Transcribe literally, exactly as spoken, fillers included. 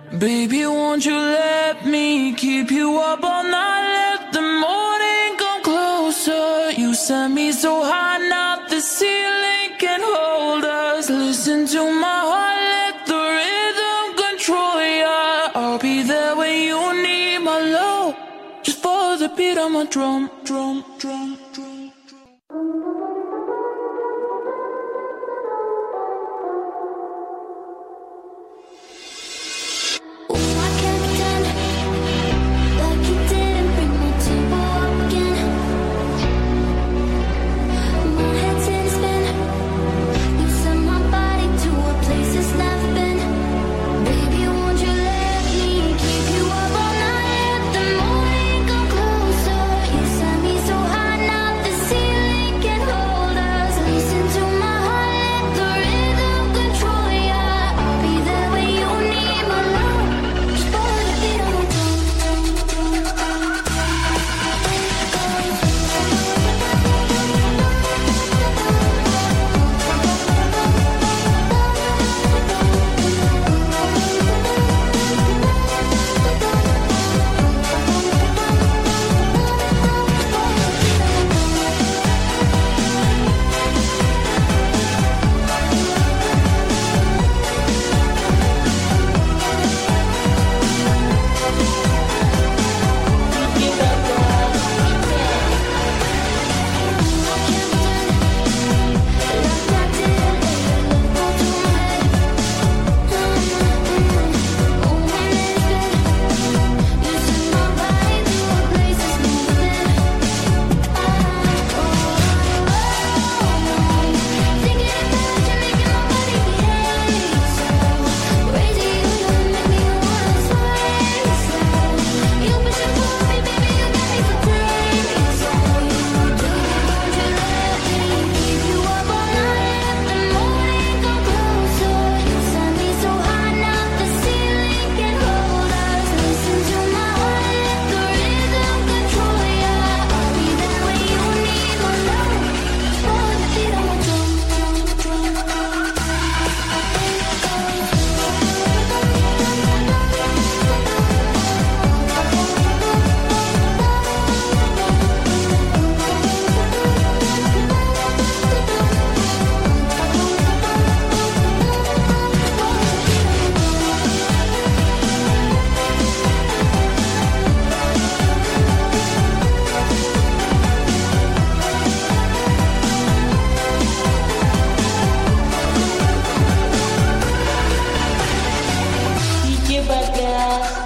Baby, won't you let me keep you up all night? Let the morning come closer. You set me so high, not the ceiling can hold us. Listen to my heart, let the rhythm control ya. I'll be there when you need my love. Just follow the beat of my drum, drum, drum, drum. D J Bagas.